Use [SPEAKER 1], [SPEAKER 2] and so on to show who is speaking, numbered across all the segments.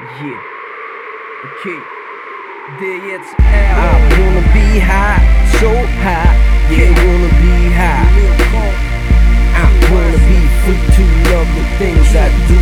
[SPEAKER 1] Yeah. Okay. DXL. I wanna be high, so high. Yeah, wanna be high. I wanna be free to love the things I do.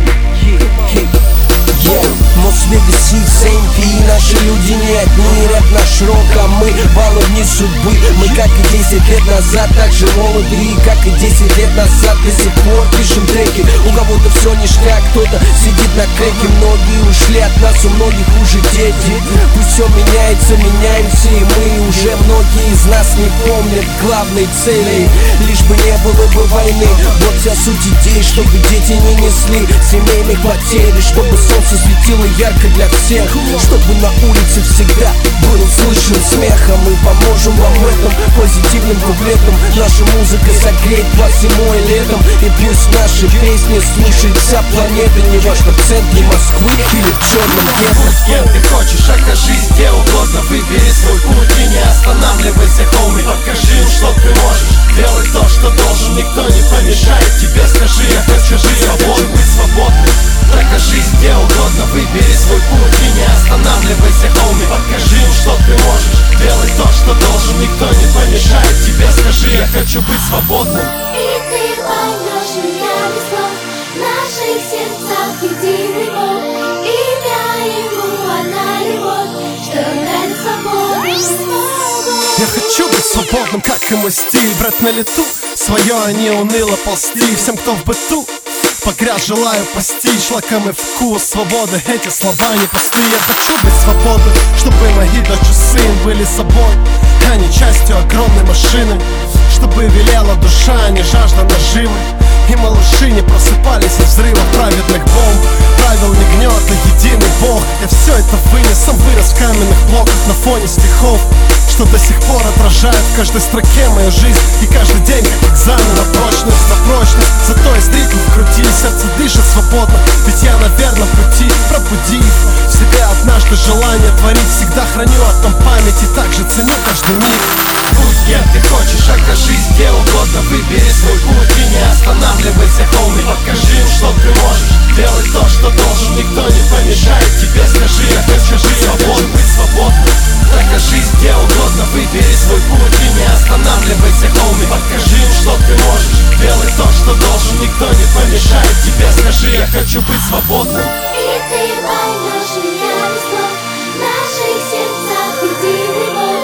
[SPEAKER 2] Yeah, Мос-Вегас и SMP. Наши люди не одни, рэп наш рок, а мы баловни судьбы. Мы как и 10 лет назад, так же молоды, и как и 10 лет назад до сих пор пишем треки. У кого-то все ништяк, кто-то сидит на креке. Многие ушли от нас, у многих уже дети. Пусть все меняется, меняемся и мы. Уже многие из нас не помнят главной цели. Лишь бы не было бы войны. Вот вся суть идей, чтобы дети не несли семейных потерь, чтобы солнце светило ярко для всех, чтобы на улице всегда был слышен смех. А мы поможем вам в этом позитивным куплетом. Наша музыка согреет вас зимой и летом. И пусть наши песни слушает вся планета. Не важно, в центре Москвы или в черном гетто.
[SPEAKER 3] С кем ты хочешь, окажись где угодно. Выбери свой путь и не останавливайся, хоуми. Покажи им, что ты можешь. Делай то, что должен, никто не помешает тебе. Скажи, я хочу жить свободным, быть свободным. Окажись где угодно, выбери свой путь и не останавливайся, хоуми. Покажи им, что ты можешь. Делай то, что должен, никто не помешает тебе. Скажи, я хочу быть свободным.
[SPEAKER 4] И ты поймешь меня без слов. В наших сердцах единый Бог. Имя ему одна любовь, что дарит свободу.
[SPEAKER 5] Я хочу быть свободным, как и мой стиль. Брать на лету свое, а не уныло ползти. Всем, кто в быту погряз, желаю постичь лакомый вкус свободы. Эти слова не пустые. Я хочу быть свободным, чтобы мои дочь и сын были собой, а не частью огромной машины. Чтобы велела душа, а не жажда наживы. И малыши не просыпались от взрывов праведных бомб. Правил не гнет, а единый Бог. Я все это вынес, сам вырос в каменных блоках на фоне стихов, что до сих пор отражает в каждой строке мою жизнь. И каждый день как экзамен на прочность, на прочность. Зато есть ритм в груди, сердце дышит свободно. Ведь я на верном пути, пробудив в себе однажды желание творить. Всегда храню о том память и также ценю каждый миг.
[SPEAKER 3] Будь кем ты хочешь, окажись где угодно. Выбери свой путь и не останавливайся, хоуми. Покажи им, что ты можешь. Делай то, что должен, никто не помешает тебе. Скажи, я хочу жить свободным, быть свободным. Окажись где угодно, выбери свой путь и не останавливайся, хоуми. Покажи им, что ты можешь. Делай то, что должен, никто не помешает тебе. Скажи, я хочу быть свободным.
[SPEAKER 4] И ты поймешь меня без слов. В наших сердцах единый Бог.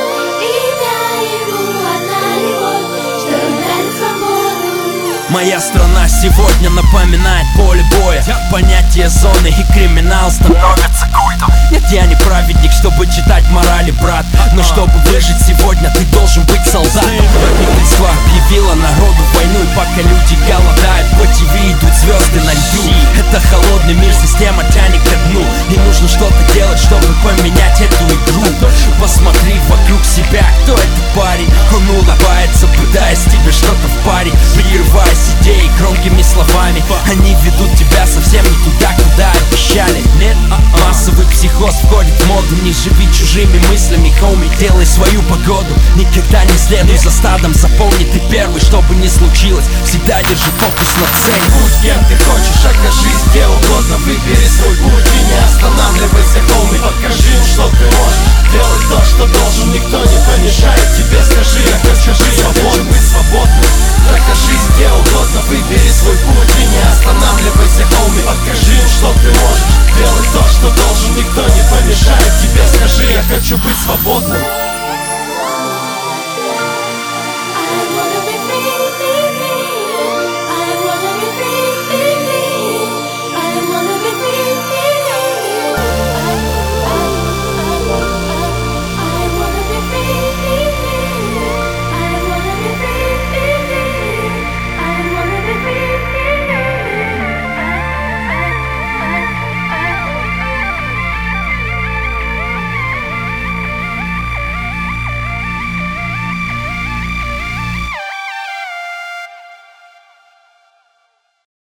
[SPEAKER 4] Имя ему одна любовь, что дарит свободу.
[SPEAKER 6] Моя страна сегодня напоминает поле боя. Понятие зоны и криминал становятся культом. Нет, я не праведник, чтобы читать морали, брат. Но чтобы выжить сегодня, ты должен быть солдатом. Правительство объявило народу войну, и пока люди голодают, по ТВ идут звезды на льду. Это холодный мир, система тянет ко дну. И нужно что-то делать, чтобы поменять эту игру. Посмотри вокруг себя, кто этот парень. Он улыбается, пытаясь тебе что-то впарить, прерываясь идеей громкими словами. Они ведут тебя совсем не туда, куда обещали. Нет, массовый психоз входит в моду. Не живи чужими мыслями, хоуми, делай свою погоду. Никогда не следуй за стадом, запомни, ты первый, что бы ни случилось. Всегда держи фокус на цели.
[SPEAKER 3] Будь кем ты хочешь, окажись где угодно. Выбери свой путь и не останавливайся, хоуми. Покажи им, что ты можешь. Делай то, что должен, никто не помешает тебе. Скажи, я хочу жить свободным, быть свободным. Окажись где угодно, выбери свой путь и не останавливайся, хоуми. Покажи им, что ты можешь. Делай то, что должен, никто не помешает тебе. Скажи, я хочу быть свободным.